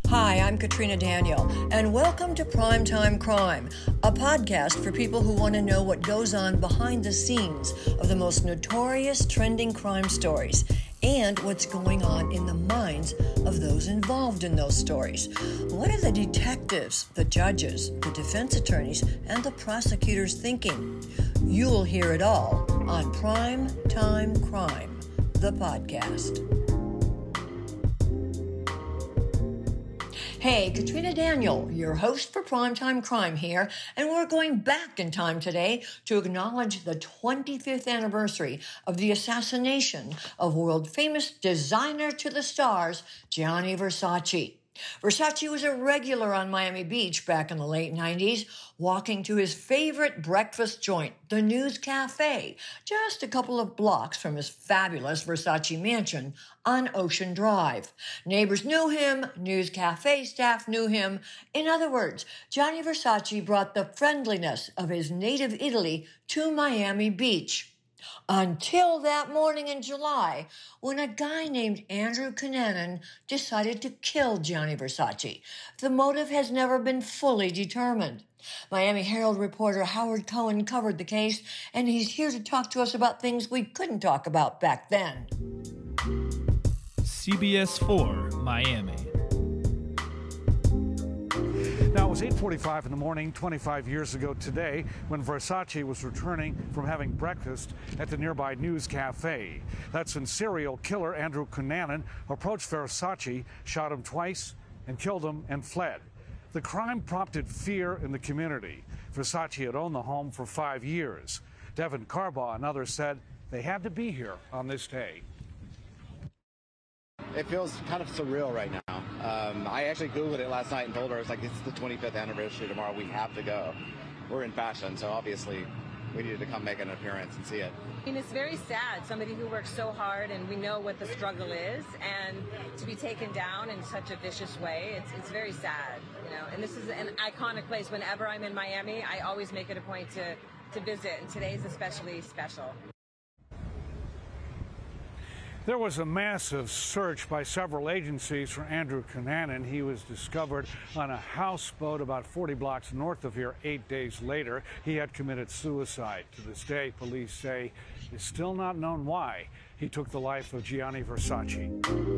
Hi, I'm Katrina Daniel, and welcome to Primetime Crime, a podcast for people who want to know what goes on behind the scenes of the most notorious trending crime stories and what's going on in the minds of those involved in those stories. What are the detectives, the judges, the defense attorneys, and the prosecutors thinking? You'll hear it all on Primetime Crime, the podcast. Hey, Katrina Daniel, your host for Primetime Crime here, and we're going back in time today to acknowledge the 25th anniversary of the assassination of world-famous designer to the stars, Gianni Versace. Versace was a regular on Miami Beach back in the late 90s, walking to his favorite breakfast joint, the News Cafe, just a couple of blocks from his fabulous Versace mansion on Ocean Drive. Neighbors knew him, News Cafe staff knew him. In other words, Gianni Versace brought the friendliness of his native Italy to Miami Beach. Until that morning in July, when a guy named Andrew Cunanan decided to kill Gianni Versace. The motive has never been fully determined. Miami Herald reporter Howard Cohen covered the case, and he's here to talk to us about things we couldn't talk about back then. CBS 4, Miami. Now, it was 8:45 in the morning 25 years ago today when Versace was returning from having breakfast at the nearby News Cafe. That's when serial killer Andrew Cunanan approached Versace, shot him twice, and killed him and fled. The crime prompted fear in the community. Versace had owned the home for 5 years. Devin Carbaugh and others said they had to be here on this day. It feels kind of surreal right now. I actually Googled it last night and told her, it's like, it's the 25th anniversary tomorrow. We have to go. We're in fashion, so obviously we needed to come make an appearance and see it. I mean, it's very sad. Somebody who works so hard, and we know what the struggle is, and to be taken down in such a vicious way, it's very sad, you know. And this is an iconic place. Whenever I'm in Miami, I always make it a point to visit, and today's especially special. There was a massive search by several agencies for Andrew Cunanan. He was discovered on a houseboat about 40 blocks north of here 8 days later. He had committed suicide. To this day, police say it's still not known why he took the life of Gianni Versace.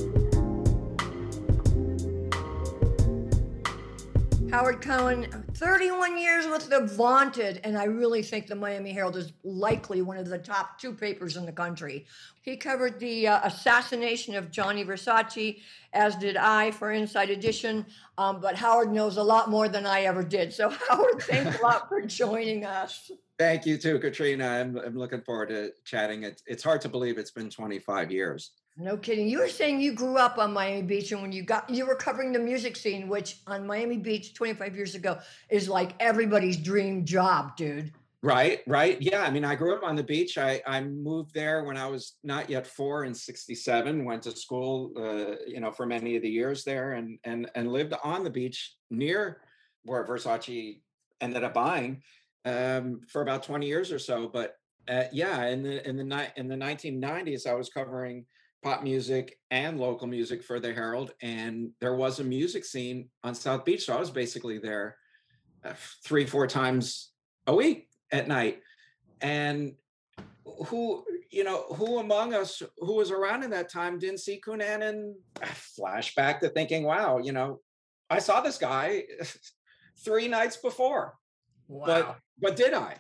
Howard Cohen, 31 years with the vaunted, and I really think the Miami Herald is likely one of the top 2 papers in the country. He covered the assassination of Gianni Versace, as did I for Inside Edition, but Howard knows a lot more than I ever did. So Howard, thanks a lot for joining us. Thank you too, Katrina. I'm looking forward to chatting. It's hard to believe it's been 25 years. No kidding. You were saying you grew up on Miami Beach, and when you were covering the music scene, which on Miami Beach 25 years ago is like everybody's dream job, dude. Right. Yeah. I mean, I grew up on the beach. I moved there when I was not yet 4 in '67, went to school, for many of the years there and lived on the beach near where Versace ended up buying for about 20 years or so. But in the 1990s, I was covering pop music and local music for the Herald, and there was a music scene on South Beach, so I was basically there 3-4 times a week at night. And who among us who was around in that time didn't see Cunanan? Flashback to thinking, wow, I saw this guy 3 nights before. Wow. But did I?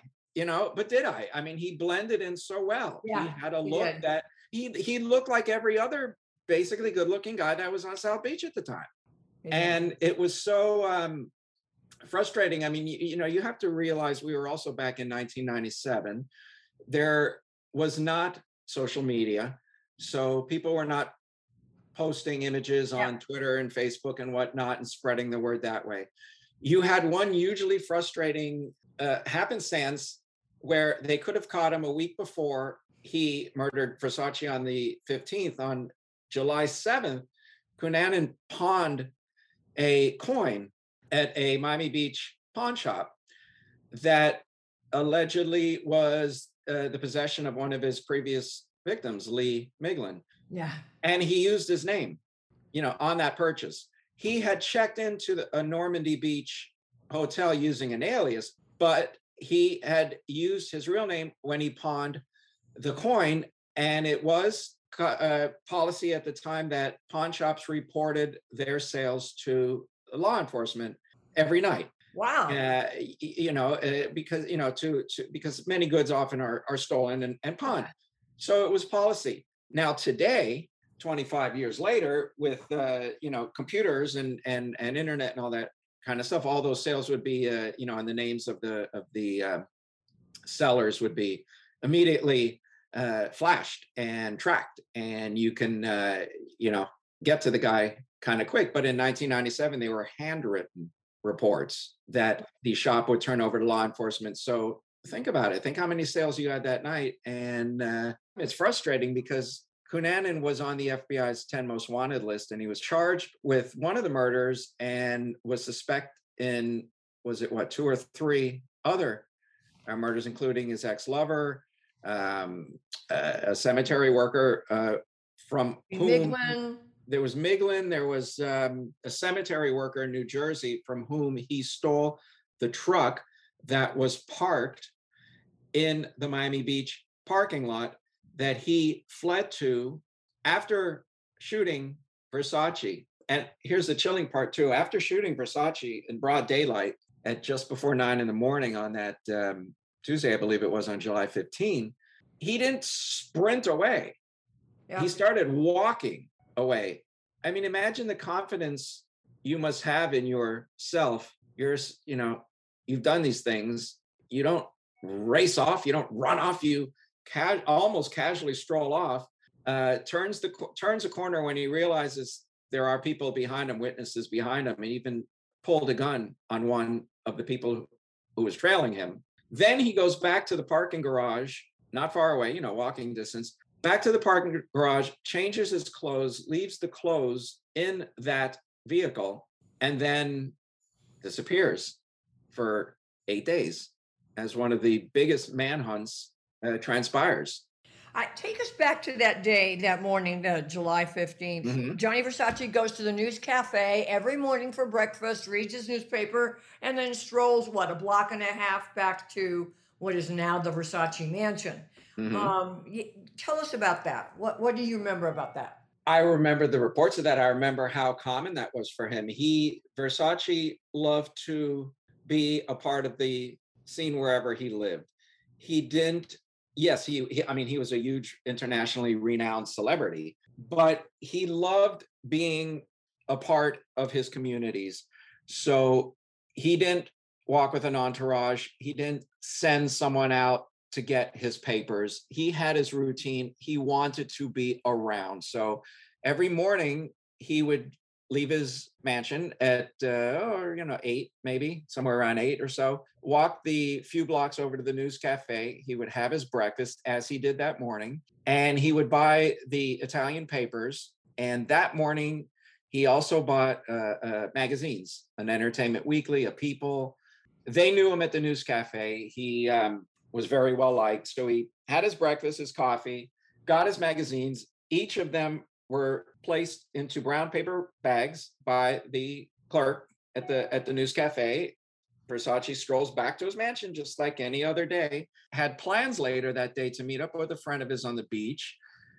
I mean, he blended in so well. Yeah, he had a look that he looked like every other basically good-looking guy that was on South Beach at the time. Yeah. And it was so frustrating. I mean, you have to realize we were also back in 1997. There was not social media, so people were not posting images on Twitter and Facebook and whatnot and spreading the word that way. You had one hugely frustrating happenstance where they could have caught him a week before he murdered Versace on the 15th. On July 7th, Cunanan pawned a coin at a Miami Beach pawn shop that allegedly was the possession of one of his previous victims, Lee Miglin. Yeah. And he used his name, on that purchase. he had checked into a Normandy Beach hotel using an alias, but he had used his real name when he pawned the coin. And it was policy at the time that pawn shops reported their sales to law enforcement every night. Wow. Because, because many goods often are stolen and pawned. So it was policy. Now, today, 25 years later, with, computers and internet and all that kind of stuff, all those sales would be, and the names of the sellers would be immediately flashed and tracked, and you can, get to the guy kind of quick. But in 1997, they were handwritten reports that the shop would turn over to law enforcement. So think about it. Think how many sales you had that night. And it's frustrating because Cunanan was on the FBI's 10 most wanted list, and he was charged with one of the murders and was suspect in, 2 or 3 other murders, including his ex-lover, a cemetery worker from whom there was Miglin. There was a cemetery worker in New Jersey from whom he stole the truck that was parked in the Miami Beach parking lot that he fled to after shooting Versace. And here's the chilling part too. After shooting Versace in broad daylight at just before 9 a.m. on that Tuesday, I believe it was, on July 15, he didn't sprint away. Yeah. He started walking away. I mean, imagine the confidence you must have in yourself. You've done these things. You don't race off. You don't run off. You almost casually stroll off. Turns a corner when he realizes there are people behind him, witnesses behind him, and even pulled a gun on one of the people who was trailing him. Then he goes back to the parking garage, not far away, walking distance, back to the parking garage, changes his clothes, leaves the clothes in that vehicle, and then disappears for 8 days as one of the biggest manhunts transpires. Take us back to that day, that morning, July 15th. Mm-hmm. Gianni Versace goes to the News Cafe every morning for breakfast, reads his newspaper, and then strolls, a block and a half back to what is now the Versace mansion. Mm-hmm. Tell us about that. What do you remember about that? I remember the reports of that. I remember how common that was for him. Versace loved to be a part of the scene wherever he lived. He didn't. Yes, he was a huge internationally renowned celebrity, but he loved being a part of his communities. So he didn't walk with an entourage. He didn't send someone out to get his papers. He had his routine. He wanted to be around. So every morning he would leave his mansion at 8, maybe somewhere around 8 or so, walk the few blocks over to the News Cafe. He would have his breakfast, as he did that morning, and he would buy the Italian papers. And that morning he also bought magazines, an Entertainment Weekly, a People. They knew him at the News Cafe. He was very well liked. So he had his breakfast, his coffee, got his magazines. Each of them were placed into brown paper bags by the clerk at the News Cafe. Versace strolls back to his mansion just like any other day. Had plans later that day to meet up with a friend of his on the beach.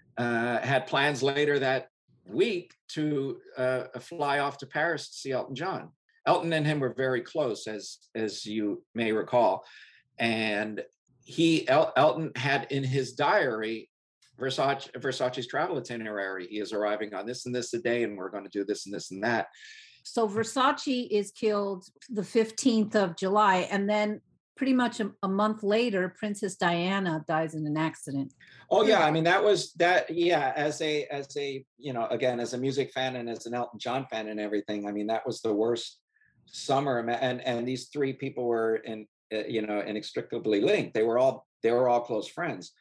Had plans later that week to fly off to Paris to see Elton John. Elton and him were very close, as you may recall. And Elton had in his diary Versace's travel itinerary. He is arriving on this and this a day, and we're going to do this and this and that. So Versace is killed the 15th of July, and then pretty much a month later, Princess Diana dies in an accident. Oh yeah, I mean that was that. Yeah, as a again, as a music fan and as an Elton John fan and everything, I mean that was the worst summer. And these 3 people were inextricably linked. They were all close friends.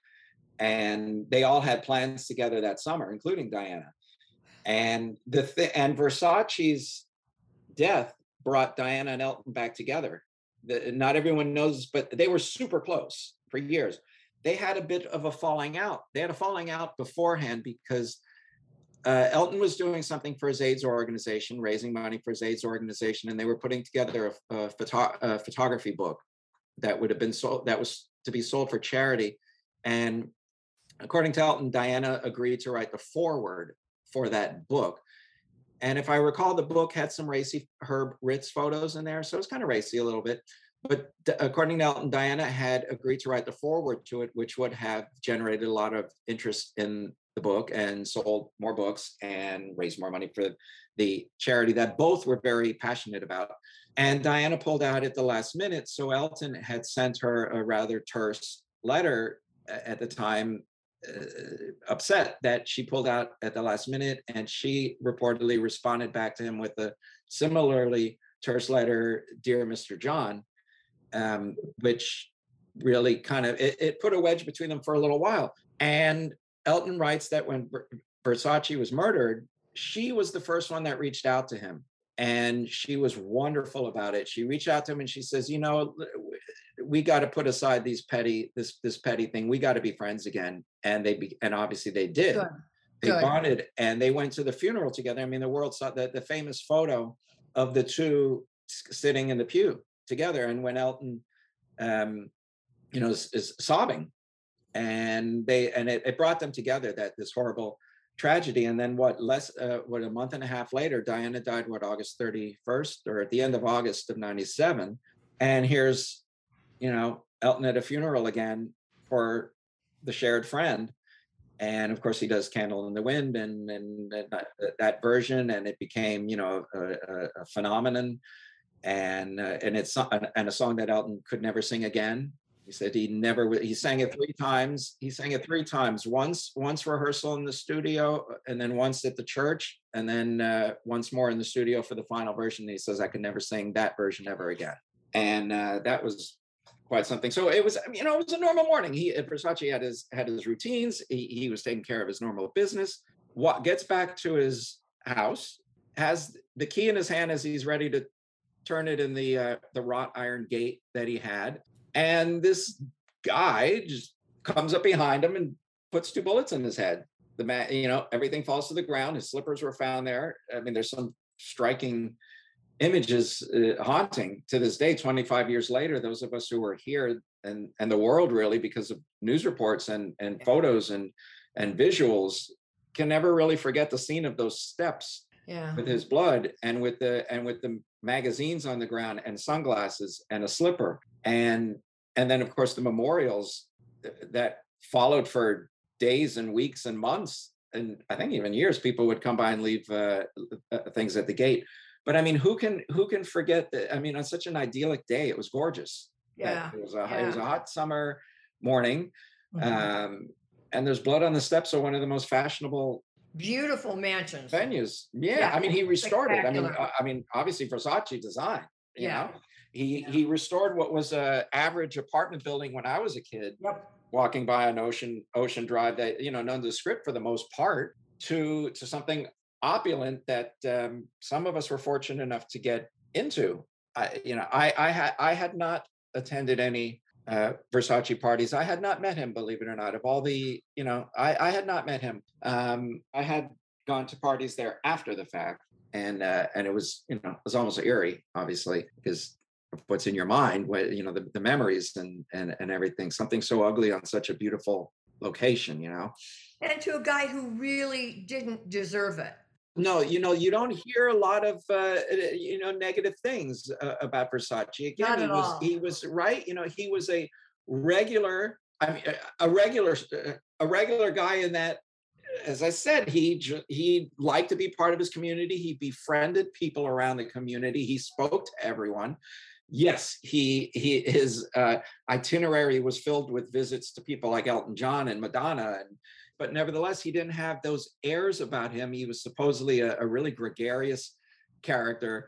And they all had plans together that summer, including Diana. And and Versace's death brought Diana and Elton back together. Not everyone knows, but they were super close for years. They had a bit of a falling out. They had a falling out beforehand because Elton was doing something for his AIDS organization, raising money for his AIDS organization, and they were putting together a photography book that would have been sold, that was to be sold for charity. And according to Elton, Diana agreed to write the foreword for that book. And if I recall, the book had some racy Herb Ritts photos in there, so it's kind of racy a little bit. But according to Elton, Diana had agreed to write the foreword to it, which would have generated a lot of interest in the book and sold more books and raised more money for the charity that both were very passionate about. And Diana pulled out at the last minute. So Elton had sent her a rather terse letter at the time, upset that she pulled out at the last minute. And she reportedly responded back to him with a similarly terse letter, "Dear Mr. John," which really kind of, it put a wedge between them for a little while. And Elton writes that when Versace was murdered, she was the first one that reached out to him. And she was wonderful about it. She reached out to him and she says, we got to put aside this petty thing. We got to be friends again. And and obviously they did. Good. They bonded and they went to the funeral together. I mean, the world saw the famous photo of the two sitting in the pew together. And when Elton, is sobbing, and it brought them together, that this horrible tragedy. And then a month and a half later, Diana died, August 31st, or at the end of August of 97. And here's, Elton at a funeral again for the shared friend. And of course he does Candle in the Wind and that version. And it became, a phenomenon. And it's a song that Elton could never sing again. He said he sang it 3 times. He sang it 3 times, once rehearsal in the studio, and then once at the church, and then once more in the studio for the final version. He says, I could never sing that version ever again. And that was quite something. So it was, it was a normal morning. Versace had his routines. He was taking care of his normal business. Gets back to his house, has the key in his hand as he's ready to turn it in the wrought iron gate that he had. And this guy just comes up behind him and puts 2 bullets in his head. The man, everything falls to the ground. His slippers were found there. I mean, there's some striking images, haunting to this day, 25 years later. Those of us who were here and the world really, because of news reports and photos and visuals, can never really forget the scene of those steps. Yeah. With his blood and with the magazines on the ground and sunglasses and a slipper. And then of course the memorials that followed for days and weeks and months, and I think even years. People would come by and leave things at the gate. But I mean, who can forget that? I mean, on such an idyllic day, it was gorgeous. Yeah. It was a hot summer morning. Mm-hmm. And there's blood on the steps of one of the most fashionable, beautiful mansions, venues. Yeah. I mean, he restored it. I mean, obviously Versace design, you know, he restored what was a average apartment building when I was a kid, walking by on Ocean Drive, that, nondescript for the most part, to something opulent that some of us were fortunate enough to get into. I had not attended any Versace parties. I had not met him, believe it or not. Of all the, I had not met him. I had gone to parties there after the fact, and it was, it was almost eerie, obviously, because of what's in your mind, the memories and everything. Something so ugly on such a beautiful location, and to a guy who really didn't deserve it. No, you don't hear a lot of negative things about Versace. Again, he was right. He was a regular guy in that, as I said, he liked to be part of his community. He befriended people around the community. He spoke to everyone. Yes, his itinerary was filled with visits to people like Elton John and Madonna, but nevertheless, he didn't have those airs about him. He was supposedly a really gregarious character,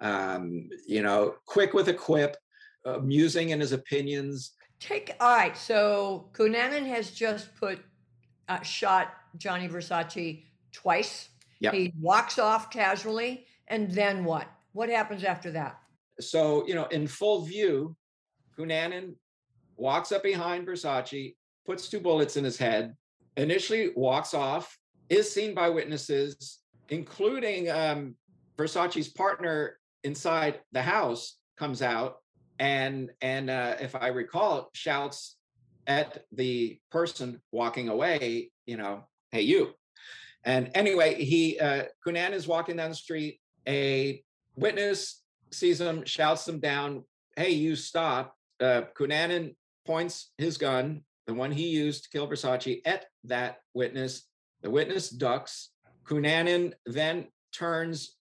quick with a quip, amusing in his opinions. All right, so Cunanan has just shot Gianni Versace twice. Yep. He walks off casually, and then what? What happens after that? So, in full view, Cunanan walks up behind Versace, puts 2 bullets in his head, initially walks off, is seen by witnesses, including Versace's partner inside the house, comes out and if I recall, shouts at the person walking away, hey, you. And anyway, Cunanan is walking down the street. A witness sees him, shouts him down, hey, you stop. Cunanan points his gun, the one he used to kill Versace, at that witness. The witness ducks. Cunanan then turns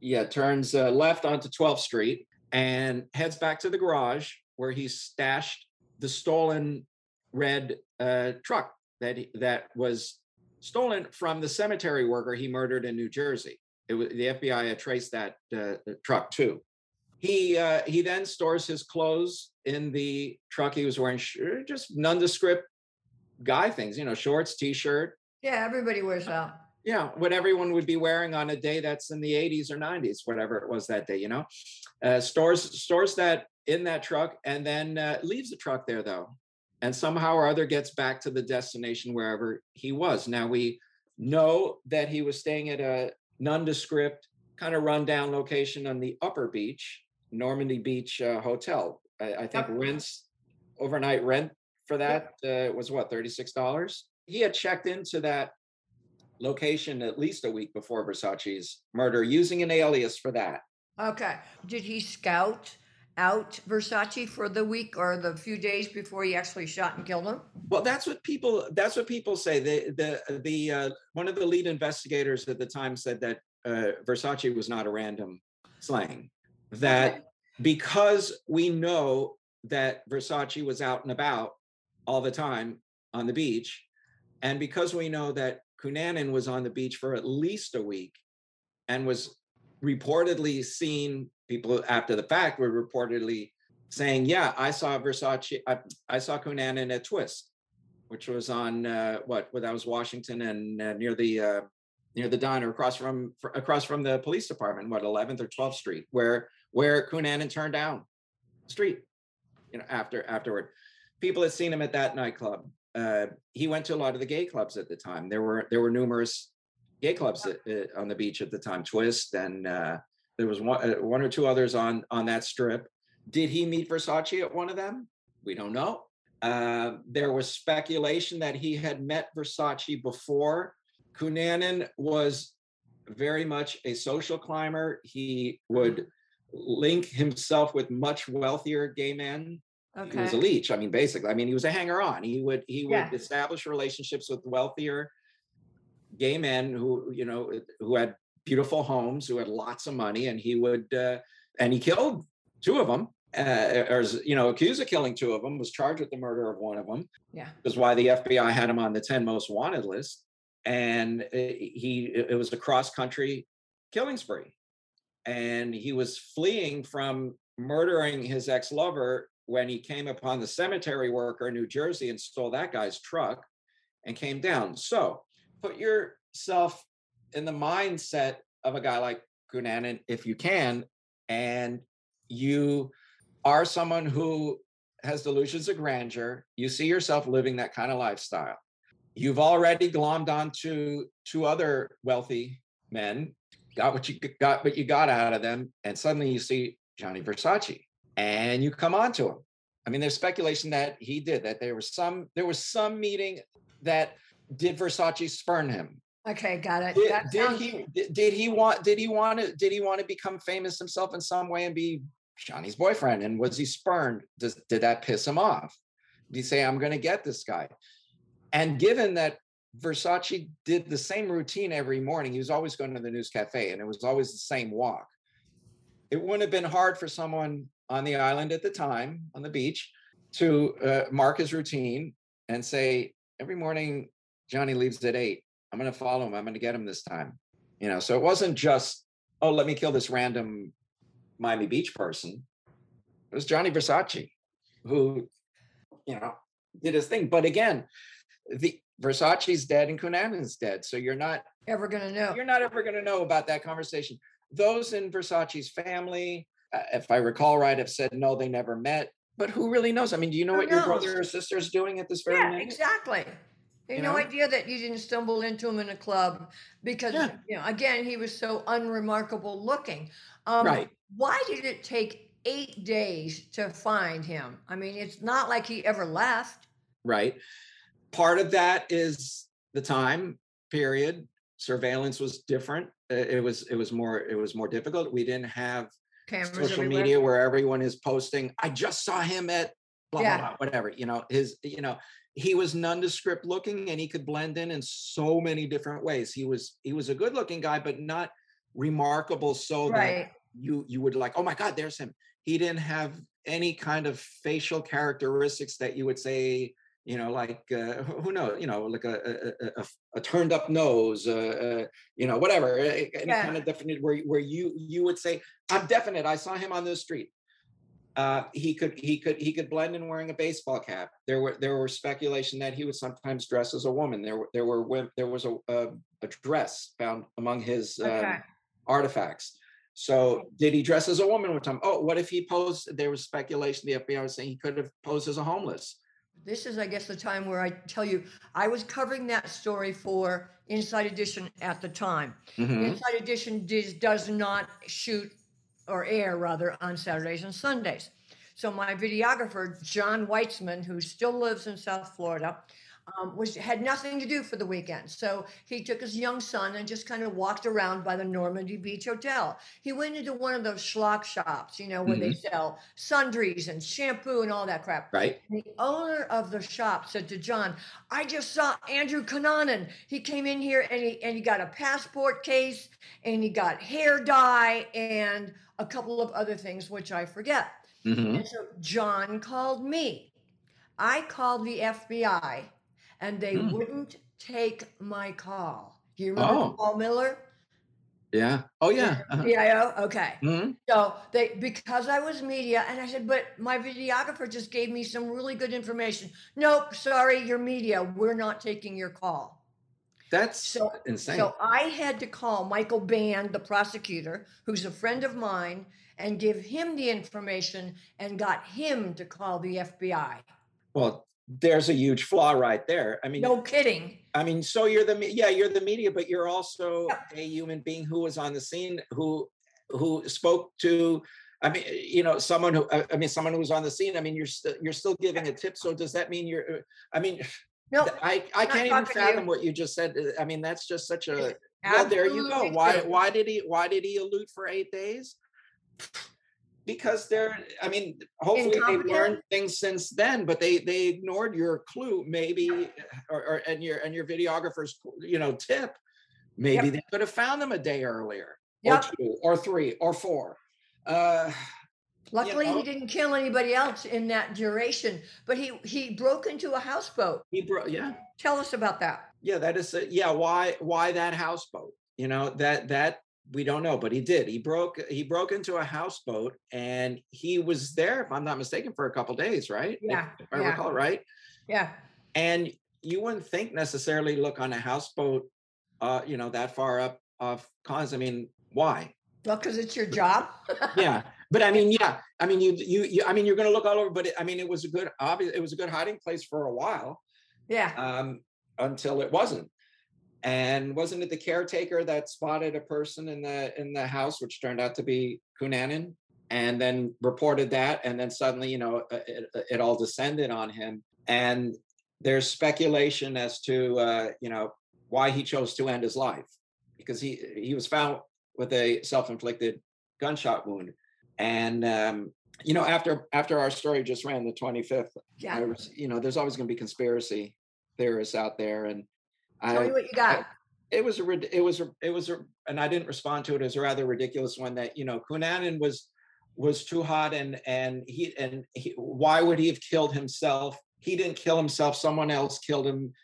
left onto 12th Street and heads back to the garage where he stashed the stolen red truck that was stolen from the cemetery worker he murdered in New Jersey. The FBI had traced that truck too. He then stores his clothes in the truck. He was wearing just nondescript guy things, shorts, t-shirt. Yeah, everybody wears that. Yeah, what everyone would be wearing on a day that's in the 80s or 90s, whatever it was that day, stores that in that truck and then leaves the truck there though. And somehow or other gets back to the destination wherever he was. Now we know that he was staying at a nondescript kind of rundown location on the Upper Beach, Normandy Beach Hotel. I think overnight rent for that was what, $36? He had checked into that location at least a week before Versace's murder, using an alias for that. Okay. Did he scout out Versace for the week or the few days before he actually shot and killed him? Well, that's what people say. The one of the lead investigators at the time said that Versace was not a random slaying. That because we know that Versace was out and about all the time on the beach, and because we know that Cunanan was on the beach for at least a week and was reportedly seen, people after the fact were reportedly saying, yeah, I saw Versace, I saw Cunanan at Twist, which was on that was Washington and near the diner across from the police department, 11th or 12th Street, where Cunanan turned down the street, afterward. People had seen him at that nightclub. He went to a lot of the gay clubs at the time. There were numerous gay clubs on the beach at the time, Twist, and there was one or two others on that strip. Did he meet Versace at one of them? We don't know. There was speculation that he had met Versace before. Cunanan was very much a social climber. He would link himself with much wealthier gay men. Okay. He was a leech. Basically, he was a hanger-on. He would establish relationships with wealthier gay men who had beautiful homes, who had lots of money, and he would and he killed two of them, accused of killing two of them, was charged with the murder of one of them. Yeah, that's why the FBI had him on the 10 most wanted list, and it was a cross-country killing spree, and he was fleeing from murdering his ex-lover when he came upon the cemetery worker in New Jersey and stole that guy's truck and came down. So put yourself in the mindset of a guy like Cunanan, if you can, and you are someone who has delusions of grandeur. You see yourself living that kind of lifestyle. You've already glommed onto two other wealthy men, got what you got out of them, and suddenly you see Gianni Versace. And you come on to him. There's speculation that he did, that there was some meeting that did Versace spurn him. Okay, got it. Did he want to become famous himself in some way and be Gianni's boyfriend? And was he spurned? Did that piss him off? Did he say, I'm going to get this guy? And given that Versace did the same routine every morning, he was always going to the News Cafe, and it was always the same walk. It wouldn't have been hard for someone on the island at the time, on the beach, to mark his routine and say, every morning, Gianni leaves at 8. I'm going to follow him. I'm going to get him this time. So it wasn't just, oh, let me kill this random Miami Beach person. It was Gianni Versace who, did his thing. But again, the Versace's dead and Cunanan's dead. So you're not ever going to know. You're not ever going to know about that conversation. Those in Versace's family, if I recall right, have said, no, they never met. But who really knows? Do you know what your brother or sister is doing at this very minute? Exactly. I had no idea that you didn't stumble into him in a club because, again, he was so unremarkable looking. Right. Why did it take 8 days to find him? I mean, it's not like he ever left. Right. Part of that is the time period. Surveillance was different. It was more difficult. We didn't have Cameras social everywhere. media where everyone is posting, I just saw him at blah, Yeah. blah, blah, whatever. He was nondescript looking, and he could blend in so many different ways. He was a good looking guy, but not remarkable so Right. that you would like, oh my God, there's him. He didn't have any kind of facial characteristics that you would say, like who knows, like a turned up nose, whatever, any kind of definite where you would say, I'm definite. I saw him on the street. He could blend in wearing a baseball cap. There were speculation that he would sometimes dress as a woman. There was a dress found among his artifacts. So did he dress as a woman one time? Oh, what if he posed? There was speculation. The FBI was saying he could have posed as a homeless. This is, I guess, the time where I tell you, I was covering that story for Inside Edition at the time. Mm-hmm. Inside Edition does not shoot or air, rather, on Saturdays and Sundays. So my videographer, John Weitzman, who still lives in South Florida, had nothing to do for the weekend. So he took his young son and just kind of walked around by the Normandy Beach Hotel. He went into one of those schlock shops, where they sell sundries and shampoo and all that crap. Right. And the owner of the shop said to John, I just saw Andrew Cunanan. He came in here and he got a passport case and he got hair dye and a couple of other things, which I forget. Mm-hmm. And so John called me. I called the FBI. And they wouldn't take my call. Do you remember Paul Miller? Yeah. Oh, yeah. PIO? Okay. Mm-hmm. So because I was media, and I said, but my videographer just gave me some really good information. Nope, sorry, you're media. We're not taking your call. That's insane. So I had to call Michael Band, the prosecutor, who's a friend of mine, and give him the information and got him to call the FBI. Well, there's a huge flaw right there. I mean, no kidding. I mean, so you're the media, but you're also a human being who was on the scene, who spoke to, I mean, someone who was on the scene. I mean, you're still giving a tip. So does that mean no, I can't even fathom what you just said. I mean, that's just such a, well, there you go. Why did he elude for 8 days? Because hopefully they've learned things since then, but they ignored your clue, maybe, and your videographer's, tip. Maybe they could have found them a day earlier, or 2, or 3, or 4. Luckily, he didn't kill anybody else in that duration, but he broke into a houseboat. Tell us about that. Yeah, that is, why that houseboat? That we don't know, but he did. He broke into a houseboat, and he was there, if I'm not mistaken, for a couple of days, right? Yeah. If I recall, right? Yeah. And you wouldn't think necessarily look on a houseboat, that far up off cause. I mean, why? Well, because it's your job. Yeah. But I mean, you you're going to look all over, but it was a good hiding place for a while. Yeah. Until it wasn't. And wasn't it the caretaker that spotted a person in the house, which turned out to be Cunanan, and then reported that, and then suddenly, it all descended on him. And there's speculation as to, why he chose to end his life, because he was found with a self-inflicted gunshot wound. And, after our story just ran the 25th, there's always going to be conspiracy theorists out there, and tell me what you got. It was and I didn't respond to it as a rather ridiculous one that, Cunanan was too hot, and he why would he have killed himself? He didn't kill himself. Someone else killed him.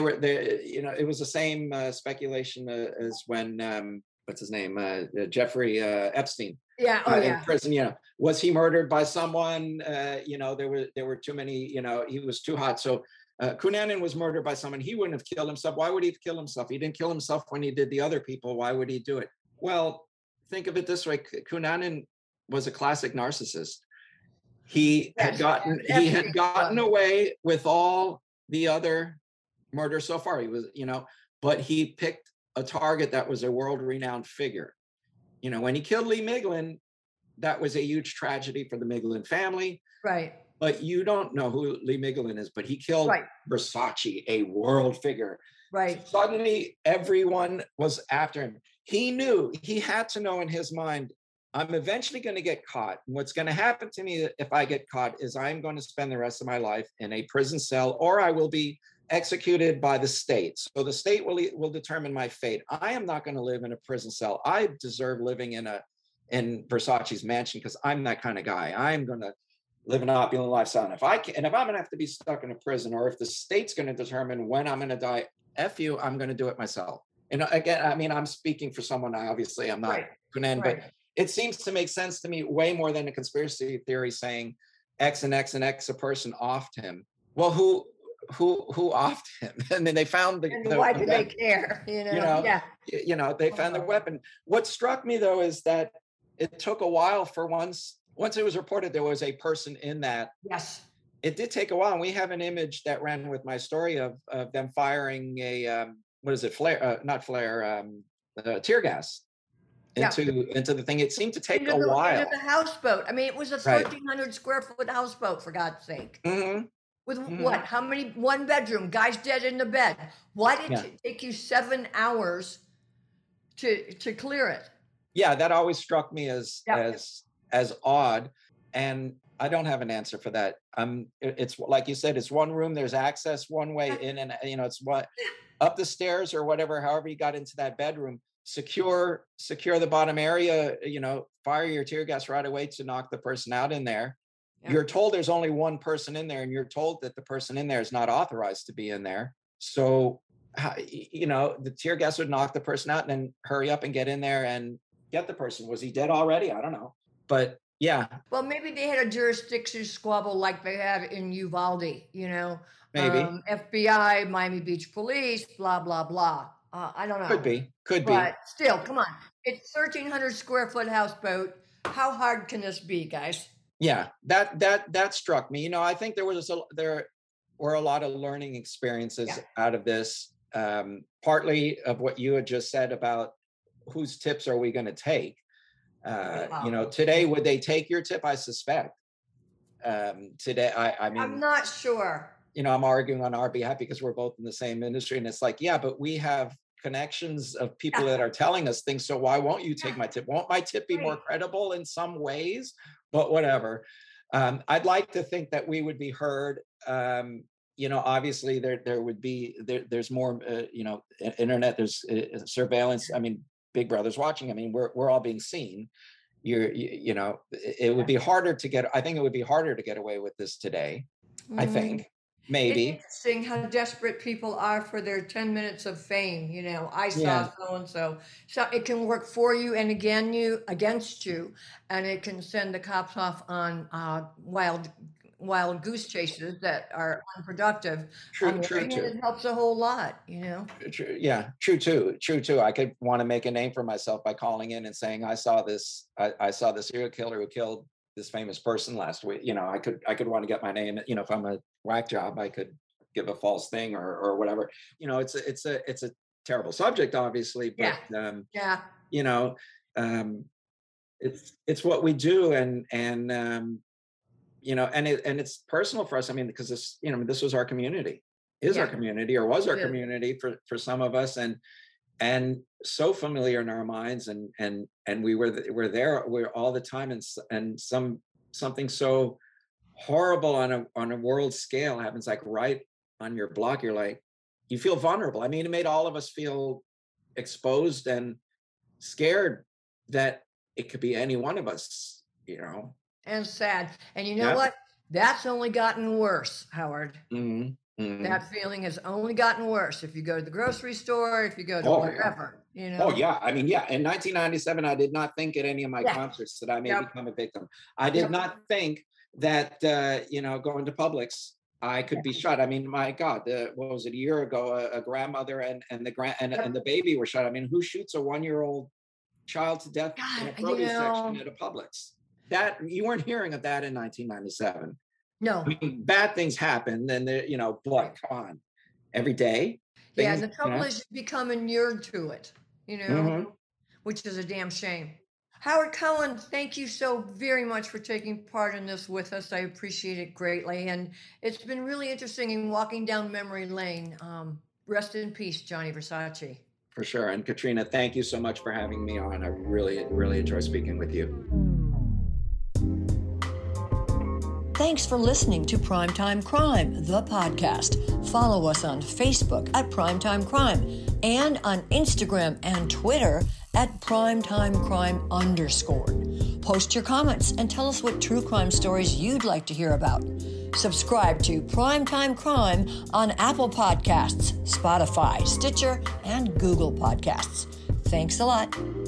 It was the same speculation as when, what's his name? Jeffrey Epstein. Yeah. Oh, yeah. In prison, was he murdered by someone? There were too many, he was too hot. So Cunanan was murdered by someone. He wouldn't have killed himself. Why would he have killed himself? He didn't kill himself when he did the other people. Why would he do it? Well, think of it this way. Cunanan was a classic narcissist. He had gotten away with all the other murder so far. He was, but he picked a target that was a world-renowned figure. When he killed Lee Miglin, that was a huge tragedy for the Miglin family. Right. But you don't know who Lee Miglin is, but he killed Versace, a world figure. Right. So suddenly, everyone was after him. He knew, he had to know in his mind, I'm eventually going to get caught. And what's going to happen to me if I get caught is I'm going to spend the rest of my life in a prison cell, or I will be executed by the state. So the state will determine my fate. I am not going to live in a prison cell. I deserve living in Versace's mansion because I'm that kind of guy. I'm going to live an opulent lifestyle. And if I'm going to have to be stuck in a prison, or if the state's going to determine when I'm going to die, F you, I'm going to do it myself. Again, I mean, I'm speaking for someone. Obviously, I'm not Cunanan, but it seems to make sense to me way more than a conspiracy theory saying X and X and X a person offed him. Well, who offed him? And then they found why do they care? They found the weapon. What struck me though is that it took a while for once it was reported there was a person in that. Yes. It did take a while, and we have an image that ran with my story of them firing a tear gas into the thing. It seemed to take a while. Into the houseboat. I mean, it was a 1,300 square foot houseboat, for God's sake. Mm-hmm. With what? How many? One bedroom, guys dead in the bed. Why did it take you 7 hours to clear it? Yeah, that always struck me as odd, and I don't have an answer for that. It's like you said, it's one room. There's access one way in, and it's what up the stairs or whatever. However you got into that bedroom, secure the bottom area. Fire your tear gas right away to knock the person out in there. Yeah. You're told there's only one person in there, and you're told that the person in there is not authorized to be in there. So, the tear gas would knock the person out, and then hurry up and get in there and get the person. Was he dead already? I don't know, but. Yeah. Well, maybe they had a jurisdiction squabble like they have in Uvalde, Maybe. FBI, Miami Beach Police, blah, blah, blah. I don't know. Could be. But still, come on. It's 1,300 square foot houseboat. How hard can this be, guys? Yeah, that struck me. I think there were a lot of learning experiences out of this. Partly of what you had just said about whose tips are we going to take. Today, would they take your tip? I suspect. Today, I mean, I'm not sure. I'm arguing on our behalf because we're both in the same industry, and it's like, yeah, but we have connections of people that are telling us things. So why won't you take my tip? Won't my tip be more credible in some ways? But whatever. I'd like to think that we would be heard. Obviously there would be there's more. Internet. There's surveillance. I mean. Big Brother's watching. I mean, we're all being seen. It would be harder to get. I think it would be harder to get away with this today. Mm-hmm. I think maybe. It's interesting how desperate people are for their 10 minutes of fame. I saw so and so. So it can work for you and against you, and it can send the cops off on wild goose chases that are unproductive. True too. It helps a whole lot, True, yeah, true too. I could want to make a name for myself by calling in and saying, I saw the serial killer who killed this famous person last week. I could want to get my name. If I'm a whack job, I could give a false thing or whatever. It's a terrible subject, obviously, but it's what we do, and it's personal for us. I mean, because this was our community, our community, or was our community for some of us, and so familiar in our minds, and we're there all the time, and something so horrible on a world scale happens, like right on your block. You're like, you feel vulnerable. I mean, it made all of us feel exposed and scared that it could be any one of us, And sad. And you know what? That's only gotten worse, Howard. Mm-hmm. Mm-hmm. That feeling has only gotten worse. If you go to the grocery store, if you go to wherever, Oh, yeah. I mean, yeah. In 1997, I did not think at any of my concerts that I may become a victim. I did not think that, going to Publix, I could be shot. I mean, my God, what was it, a year ago, a grandmother and the baby were shot. I mean, who shoots a 1-year-old child to death in a produce section at a Publix? That you weren't hearing of that in 1997. No, I mean, bad things happened, and blood. Come on, every day. Yeah, and the trouble is you become inured to it, which is a damn shame. Howard Cohen, thank you so very much for taking part in this with us. I appreciate it greatly. And it's been really interesting in walking down memory lane. Rest in peace, Gianni Versace. For sure. And Katrina, thank you so much for having me on. I really, really enjoy speaking with you. Thanks for listening to Primetime Crime, the podcast. Follow us on Facebook at Primetime Crime and on Instagram and Twitter at PrimetimeCrime_. Post your comments and tell us what true crime stories you'd like to hear about. Subscribe to Primetime Crime on Apple Podcasts, Spotify, Stitcher, and Google Podcasts. Thanks a lot.